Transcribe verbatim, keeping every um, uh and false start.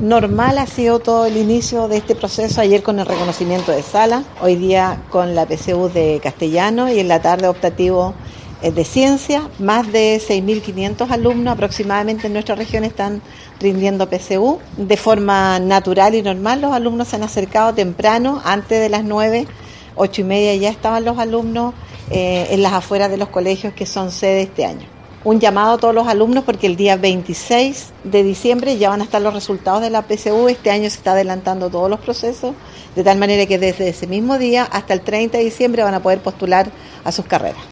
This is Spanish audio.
Normal ha sido todo el inicio de este proceso, ayer con el reconocimiento de sala, hoy día con la P C U de castellano y en la tarde optativo de ciencia. Más de seis mil quinientos alumnos aproximadamente en nuestra región están rindiendo P C U. De forma natural y normal los alumnos se han acercado temprano, antes de las nueve, ocho y media ya estaban los alumnos eh, en las afueras de los colegios que son sede este año. Un llamado a todos los alumnos porque el día veintiséis de diciembre ya van a estar los resultados de la P C U. Este año se está adelantando todos los procesos, de tal manera que desde ese mismo día hasta el treinta de diciembre van a poder postular a sus carreras.